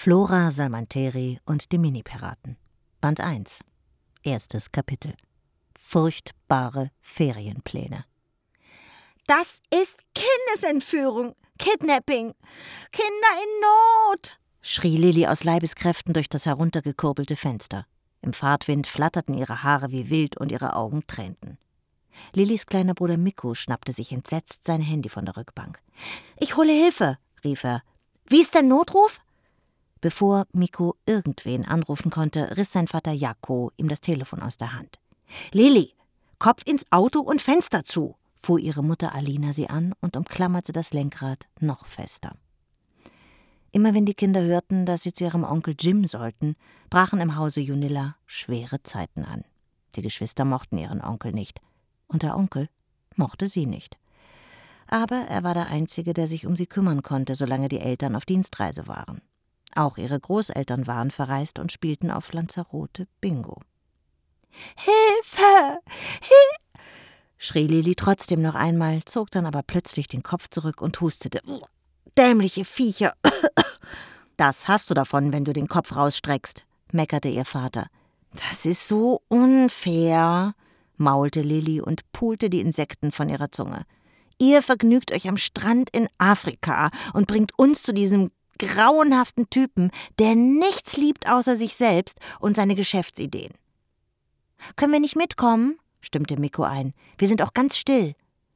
Flora Salmanteri und die Minipiraten. Band 1. Erstes Kapitel. Furchtbare Ferienpläne. Das ist Kindesentführung, Kidnapping, Kinder in Not, schrie Lilli aus Leibeskräften durch das heruntergekurbelte Fenster. Im Fahrtwind flatterten ihre Haare wie wild und ihre Augen tränten. Lillis kleiner Bruder Mikko schnappte sich entsetzt sein Handy von der Rückbank. »Ich hole Hilfe«, rief er. »Wie ist der Notruf?« Bevor Mikko irgendwen anrufen konnte, riss sein Vater Jaakko ihm das Telefon aus der Hand. »Lilli, Kopf ins Auto und Fenster zu«, fuhr ihre Mutter Alina sie an und umklammerte das Lenkrad noch fester. Immer wenn die Kinder hörten, dass sie zu ihrem Onkel Jim sollten, brachen im Hause Junilla schwere Zeiten an. Die Geschwister mochten ihren Onkel nicht. Und der Onkel mochte sie nicht. Aber er war der Einzige, der sich um sie kümmern konnte, solange die Eltern auf Dienstreise waren. Auch ihre Großeltern waren verreist und spielten auf Lanzarote Bingo. »Hilfe! Schrie Lilli trotzdem noch einmal, zog dann aber plötzlich den Kopf zurück und hustete. »Dämliche Viecher!« »Das hast du davon, wenn du den Kopf rausstreckst«, meckerte ihr Vater. »Das ist so unfair«, maulte Lilli und pulte die Insekten von ihrer Zunge. »Ihr vergnügt euch am Strand in Afrika und bringt uns zu diesem grauenhaften Typen, der nichts liebt außer sich selbst und seine Geschäftsideen.« »Können wir nicht mitkommen?«, stimmte Mikko ein. »Wir sind auch ganz still.«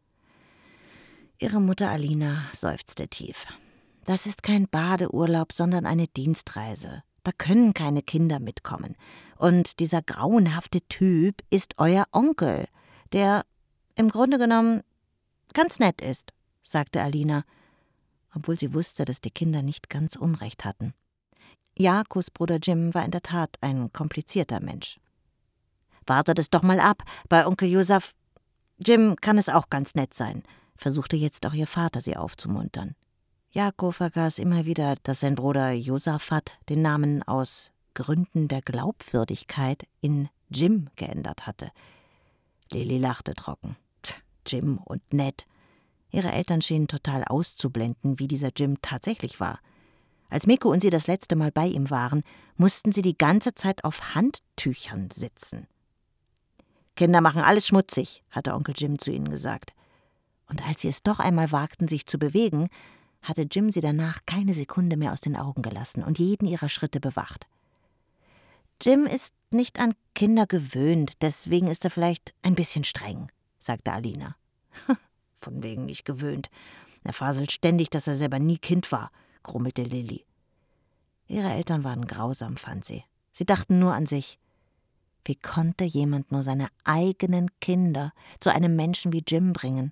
Ihre Mutter Alina seufzte tief. »Das ist kein Badeurlaub, sondern eine Dienstreise. Da können keine Kinder mitkommen. Und dieser grauenhafte Typ ist euer Onkel, der im Grunde genommen ganz nett ist«, sagte Alina, obwohl sie wusste, dass die Kinder nicht ganz Unrecht hatten. Jaakos Bruder Jim war in der Tat ein komplizierter Mensch. »Wartet es doch mal ab, bei Onkel Josef. Jim kann es auch ganz nett sein«, versuchte jetzt auch ihr Vater, sie aufzumuntern. Jaako vergaß immer wieder, dass sein Bruder Josaphat den Namen aus Gründen der Glaubwürdigkeit in Jim geändert hatte. Lilli lachte trocken. Jim und nett. Ihre Eltern schienen total auszublenden, wie dieser Jim tatsächlich war. Als Mikko und sie das letzte Mal bei ihm waren, mussten sie die ganze Zeit auf Handtüchern sitzen. »Kinder machen alles schmutzig«, hatte Onkel Jim zu ihnen gesagt. Und als sie es doch einmal wagten, sich zu bewegen, hatte Jim sie danach keine Sekunde mehr aus den Augen gelassen und jeden ihrer Schritte bewacht. »Jim ist nicht an Kinder gewöhnt, deswegen ist er vielleicht ein bisschen streng«, sagte Alina. »Von wegen nicht gewöhnt. Er faselt ständig, dass er selber nie Kind war«, grummelte Lilli. Ihre Eltern waren grausam, fand sie. Sie dachten nur an sich. Wie konnte jemand nur seine eigenen Kinder zu einem Menschen wie Jim bringen?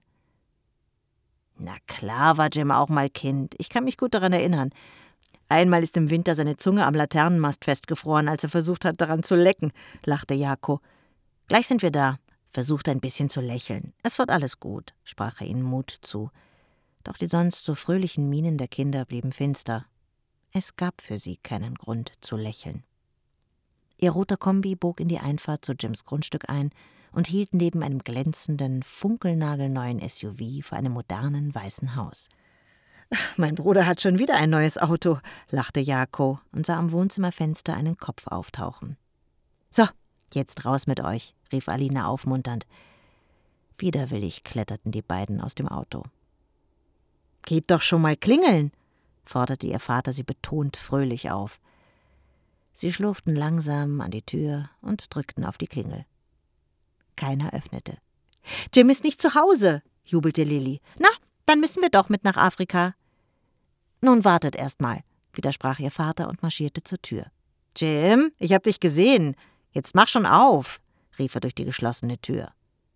Na klar war Jim auch mal Kind. Ich kann mich gut daran erinnern. Einmal ist im Winter seine Zunge am Laternenmast festgefroren, als er versucht hat, daran zu lecken, lachte Jaako. »Gleich sind wir da«, versuchte ein bisschen zu lächeln. »Es wird alles gut«, sprach er ihnen Mut zu. Doch die sonst so fröhlichen Mienen der Kinder blieben finster. Es gab für sie keinen Grund zu lächeln. Ihr roter Kombi bog in die Einfahrt zu Jims Grundstück ein und hielt neben einem glänzenden, funkelnagelneuen SUV vor einem modernen, weißen Haus. »Mein Bruder hat schon wieder ein neues Auto«, lachte Jaako und sah am Wohnzimmerfenster einen Kopf auftauchen. »So, jetzt raus mit euch«, rief Alina aufmunternd. Widerwillig kletterten die beiden aus dem Auto. »Geht doch schon mal klingeln«, forderte ihr Vater sie betont fröhlich auf. Sie schlurften langsam an die Tür und drückten auf die Klingel. Keiner öffnete. »Jim ist nicht zu Hause«, jubelte Lilli. »Na, dann müssen wir doch mit nach Afrika.« »Nun wartet erst mal«, widersprach ihr Vater und marschierte zur Tür. »Jim, ich hab dich gesehen. Jetzt mach schon auf«, rief er durch die geschlossene Tür.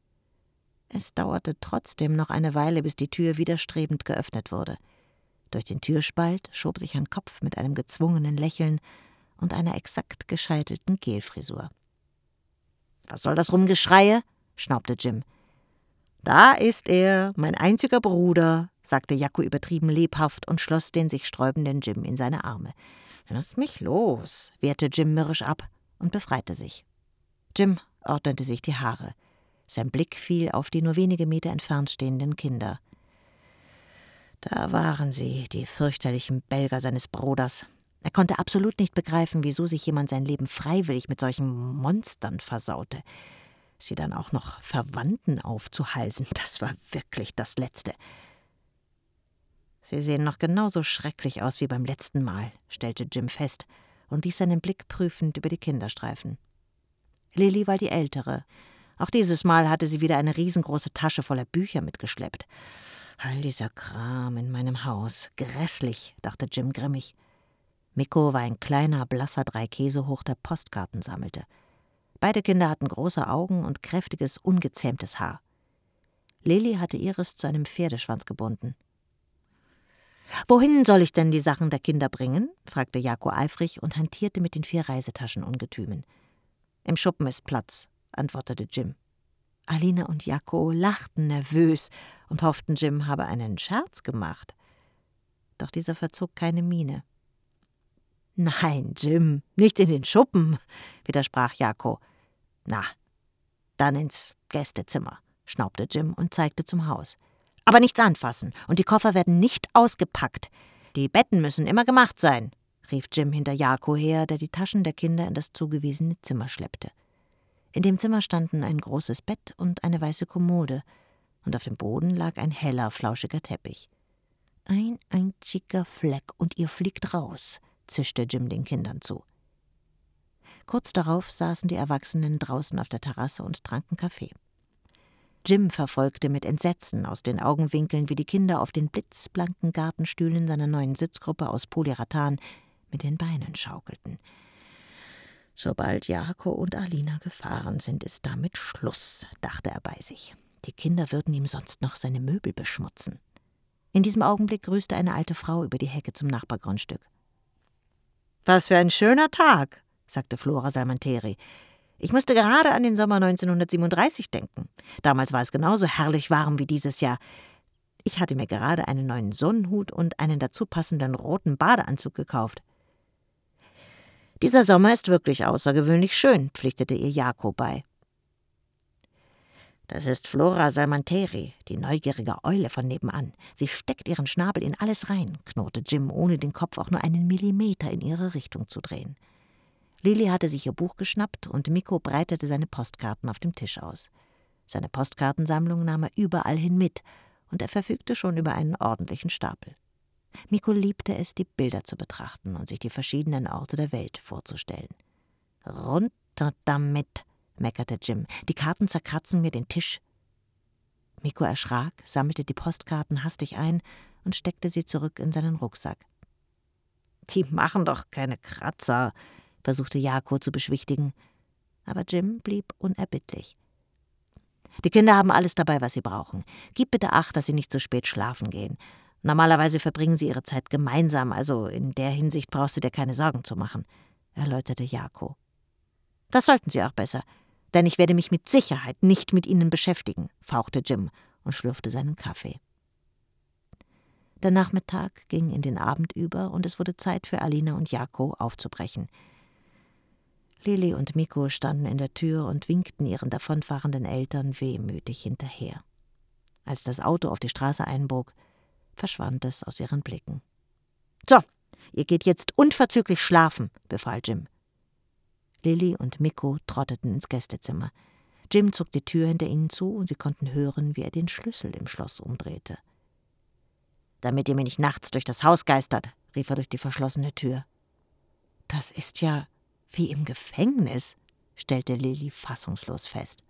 Es dauerte trotzdem noch eine Weile, bis die Tür widerstrebend geöffnet wurde. Durch den Türspalt schob sich ein Kopf mit einem gezwungenen Lächeln und einer exakt gescheitelten Gelfrisur. »Was soll das Rumgeschreie?«, schnaubte Jim. »Da ist er, mein einziger Bruder«, sagte Jaako übertrieben lebhaft und schloss den sich sträubenden Jim in seine Arme. »Lass mich los«, wehrte Jim mürrisch ab und befreite sich. Jim ordnete sich die Haare. Sein Blick fiel auf die nur wenige Meter entfernt stehenden Kinder. Da waren sie, die fürchterlichen Belger seines Bruders. Er konnte absolut nicht begreifen, wieso sich jemand sein Leben freiwillig mit solchen Monstern versaute. Sie dann auch noch Verwandten aufzuhalsen, das war wirklich das Letzte. »Sie sehen noch genauso schrecklich aus wie beim letzten Mal«, stellte Jim fest und ließ seinen Blick prüfend über die Kinder streifen. Lily war die Ältere. Auch dieses Mal hatte sie wieder eine riesengroße Tasche voller Bücher mitgeschleppt. »All dieser Kram in meinem Haus. Grässlich«, dachte Jim grimmig. Mikko war ein kleiner, blasser Dreikäsehoch, der Postkarten sammelte. Beide Kinder hatten große Augen und kräftiges, ungezähmtes Haar. Lily hatte ihres zu einem Pferdeschwanz gebunden. »Wohin soll ich denn die Sachen der Kinder bringen?« fragte Jako eifrig und hantierte mit den 4 Reisetaschenungetümen. »Im Schuppen ist Platz«, antwortete Jim. Alina und Jako lachten nervös und hofften, Jim habe einen Scherz gemacht. Doch dieser verzog keine Miene. »Nein, Jim, nicht in den Schuppen«, widersprach Jako. »Na, dann ins Gästezimmer«, schnaubte Jim und zeigte zum Haus. »Aber nichts anfassen und die Koffer werden nicht ausgepackt. Die Betten müssen immer gemacht sein«, rief Jim hinter Jako her, der die Taschen der Kinder in das zugewiesene Zimmer schleppte. In dem Zimmer standen ein großes Bett und eine weiße Kommode, und auf dem Boden lag ein heller, flauschiger Teppich. »Ein einziger Fleck und ihr fliegt raus«, zischte Jim den Kindern zu. Kurz darauf saßen die Erwachsenen draußen auf der Terrasse und tranken Kaffee. Jim verfolgte mit Entsetzen aus den Augenwinkeln, wie die Kinder auf den blitzblanken Gartenstühlen seiner neuen Sitzgruppe aus Polyurethan mit den Beinen schaukelten. Sobald Jako und Alina gefahren sind, ist damit Schluss, dachte er bei sich. Die Kinder würden ihm sonst noch seine Möbel beschmutzen. In diesem Augenblick grüßte eine alte Frau über die Hecke zum Nachbargrundstück. »Was für ein schöner Tag«, sagte Flora Salmanteri. »Ich musste gerade an den Sommer 1937 denken. Damals war es genauso herrlich warm wie dieses Jahr. Ich hatte mir gerade einen neuen Sonnenhut und einen dazu passenden roten Badeanzug gekauft.« »Dieser Sommer ist wirklich außergewöhnlich schön«, pflichtete ihr Jako bei. »Das ist Flora Salmanteri, die neugierige Eule von nebenan. Sie steckt ihren Schnabel in alles rein«, knurrte Jim, ohne den Kopf auch nur einen Millimeter in ihre Richtung zu drehen. Lily hatte sich ihr Buch geschnappt und Mikko breitete seine Postkarten auf dem Tisch aus. Seine Postkartensammlung nahm er überall hin mit und er verfügte schon über einen ordentlichen Stapel. Mikko liebte es, die Bilder zu betrachten und sich die verschiedenen Orte der Welt vorzustellen. »Runter damit«, meckerte Jim, »die Karten zerkratzen mir den Tisch.« Mikko erschrak, sammelte die Postkarten hastig ein und steckte sie zurück in seinen Rucksack. »Die machen doch keine Kratzer«, versuchte Jako zu beschwichtigen, aber Jim blieb unerbittlich. »Die Kinder haben alles dabei, was sie brauchen. Gib bitte Acht, dass sie nicht zu spät schlafen gehen. Normalerweise verbringen sie ihre Zeit gemeinsam, also in der Hinsicht brauchst du dir keine Sorgen zu machen«, erläuterte Jako. »Das sollten sie auch besser, denn ich werde mich mit Sicherheit nicht mit ihnen beschäftigen«, fauchte Jim und schlürfte seinen Kaffee. Der Nachmittag ging in den Abend über und es wurde Zeit für Alina und Jako aufzubrechen. Lily und Mikko standen in der Tür und winkten ihren davonfahrenden Eltern wehmütig hinterher. Als das Auto auf die Straße einbog, verschwand es aus ihren Blicken. »So, ihr geht jetzt unverzüglich schlafen«, befahl Jim. Lily und Mikko trotteten ins Gästezimmer. Jim zog die Tür hinter ihnen zu und sie konnten hören, wie er den Schlüssel im Schloss umdrehte. »Damit ihr mir nicht nachts durch das Haus geistert«, rief er durch die verschlossene Tür. »Das ist ja wie im Gefängnis«, stellte Lily fassungslos fest.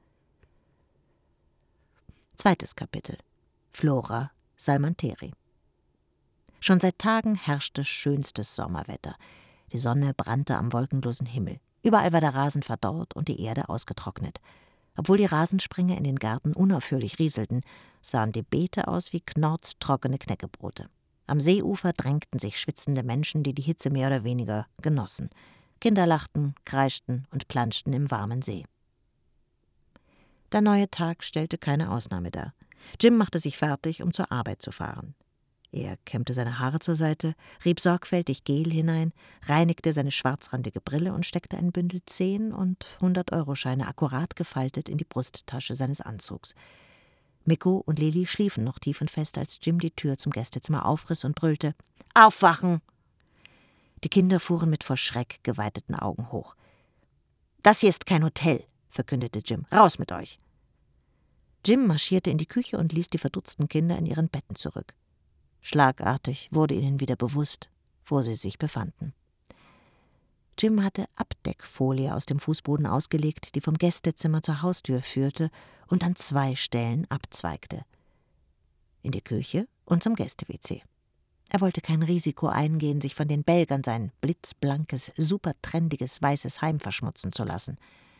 2. Kapitel. Flora Salmanteri. Schon seit Tagen herrschte schönstes Sommerwetter. Die Sonne brannte am wolkenlosen Himmel. Überall war der Rasen verdorrt und die Erde ausgetrocknet. Obwohl die Rasensprenger in den Gärten unaufhörlich rieselten, sahen die Beete aus wie knorrztrockene Knäckebrote. Am Seeufer drängten sich schwitzende Menschen, die die Hitze mehr oder weniger genossen. Kinder lachten, kreischten und planschten im warmen See. Der neue Tag stellte keine Ausnahme dar. Jim machte sich fertig, um zur Arbeit zu fahren. Er kämmte seine Haare zur Seite, rieb sorgfältig Gel hinein, reinigte seine schwarzrandige Brille und steckte ein Bündel 10- und 100-Euro-Scheine akkurat gefaltet in die Brusttasche seines Anzugs. Mikko und Lily schliefen noch tief und fest, als Jim die Tür zum Gästezimmer aufriss und brüllte: »Aufwachen!« Die Kinder fuhren mit vor Schreck geweiteten Augen hoch. »Das hier ist kein Hotel«, verkündete Jim. »Raus mit euch!« Jim marschierte in die Küche und ließ die verdutzten Kinder in ihren Betten zurück. Schlagartig wurde ihnen wieder bewusst, wo sie sich befanden. Jim hatte Abdeckfolie aus dem Fußboden ausgelegt, die vom Gästezimmer zur Haustür führte und an 2 Stellen abzweigte. In die Küche und zum Gäste-WC. Er wollte kein Risiko eingehen, sich von den Belgern sein blitzblankes, supertrendiges, weißes Heim verschmutzen zu lassen.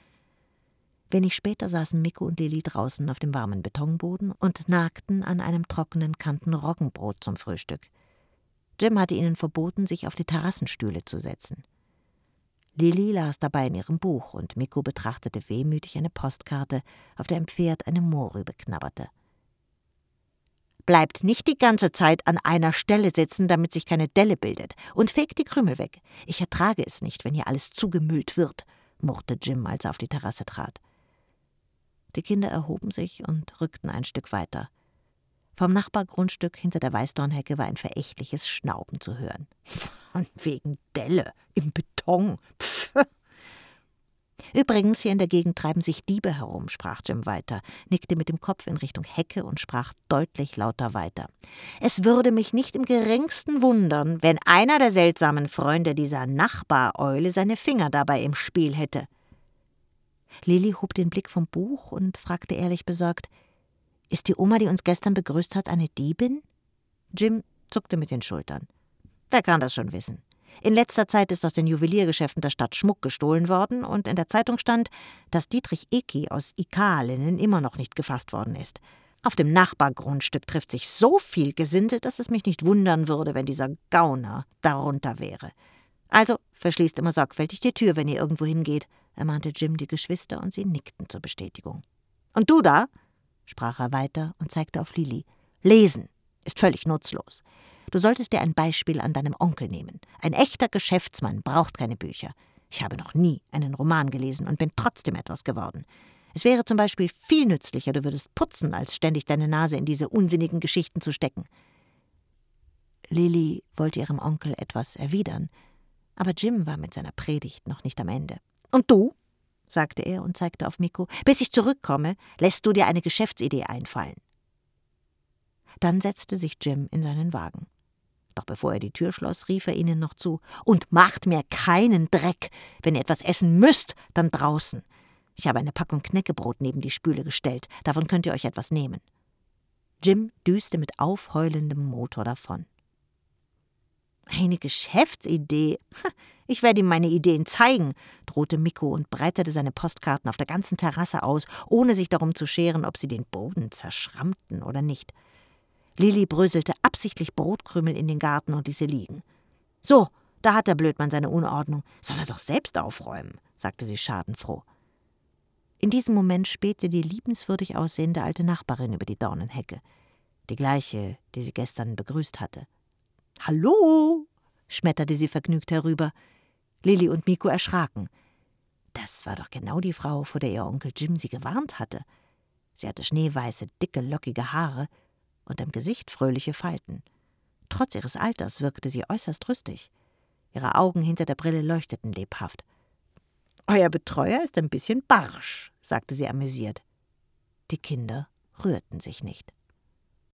Wenig später saßen Mikko und Lili draußen auf dem warmen Betonboden und nagten an einem trockenen Kanten-Roggenbrot zum Frühstück. Jim hatte ihnen verboten, sich auf die Terrassenstühle zu setzen. Lili las dabei in ihrem Buch und Mikko betrachtete wehmütig eine Postkarte, auf der ein Pferd eine Mohrrübe knabberte. »Bleibt nicht die ganze Zeit an einer Stelle sitzen, damit sich keine Delle bildet, und fegt die Krümel weg. Ich ertrage es nicht, wenn hier alles zugemüllt wird«, murrte Jim, als er auf die Terrasse trat. Die Kinder erhoben sich und rückten ein Stück weiter. Vom Nachbargrundstück hinter der Weißdornhecke war ein verächtliches Schnauben zu hören. »Von wegen Delle im Beton. Pff. »Übrigens, hier in der Gegend treiben sich Diebe herum«, sprach Jim weiter, nickte mit dem Kopf in Richtung Hecke und sprach deutlich lauter weiter. »Es würde mich nicht im geringsten wundern, wenn einer der seltsamen Freunde dieser Nachbareule seine Finger dabei im Spiel hätte.« Lili hob den Blick vom Buch und fragte ehrlich besorgt, »Ist die Oma, die uns gestern begrüßt hat, eine Diebin?« Jim zuckte mit den Schultern. »Wer kann das schon wissen? In letzter Zeit ist aus den Juweliergeschäften der Stadt Schmuck gestohlen worden und in der Zeitung stand, dass Dietrich Eki aus Ikalinen immer noch nicht gefasst worden ist. Auf dem Nachbargrundstück trifft sich so viel Gesindel, dass es mich nicht wundern würde, wenn dieser Gauner darunter wäre. Also verschließt immer sorgfältig die Tür, wenn ihr irgendwo hingeht«, ermahnte Jim die Geschwister und sie nickten zur Bestätigung. »Und du da«, sprach er weiter und zeigte auf Lili, »lesen ist völlig nutzlos. Du solltest dir ein Beispiel an deinem Onkel nehmen. Ein echter Geschäftsmann braucht keine Bücher. Ich habe noch nie einen Roman gelesen und bin trotzdem etwas geworden. Es wäre zum Beispiel viel nützlicher, du würdest putzen, als ständig deine Nase in diese unsinnigen Geschichten zu stecken.« Lili wollte ihrem Onkel etwas erwidern, aber Jim war mit seiner Predigt noch nicht am Ende. »Und du«, sagte er und zeigte auf Mikko, »bis ich zurückkomme, lässt du dir eine Geschäftsidee einfallen.« Dann setzte sich Jim in seinen Wagen. Doch bevor er die Tür schloss, rief er ihnen noch zu, »Und macht mir keinen Dreck. Wenn ihr etwas essen müsst, dann draußen. Ich habe eine Packung Knäckebrot neben die Spüle gestellt, davon könnt ihr euch etwas nehmen.« Jim düste mit aufheulendem Motor davon. »Eine Geschäftsidee? Ich werde ihm meine Ideen zeigen«, drohte Mikko und breitete seine Postkarten auf der ganzen Terrasse aus, ohne sich darum zu scheren, ob sie den Boden zerschrammten oder nicht. Lili bröselte absichtlich Brotkrümel in den Garten und ließ sie liegen. »So, da hat der Blödmann seine Unordnung. Soll er doch selbst aufräumen«, sagte sie schadenfroh. In diesem Moment spähte die liebenswürdig aussehende alte Nachbarin über die Dornenhecke, die gleiche, die sie gestern begrüßt hatte. »Hallo«, schmetterte sie vergnügt herüber. Lili und Mikko erschraken. Das war doch genau die Frau, vor der ihr Onkel Jim sie gewarnt hatte. Sie hatte schneeweiße, dicke, lockige Haare und am Gesicht fröhliche Falten. Trotz ihres Alters wirkte sie äußerst rüstig. Ihre Augen hinter der Brille leuchteten lebhaft. »Euer Betreuer ist ein bisschen barsch«, sagte sie amüsiert. Die Kinder rührten sich nicht.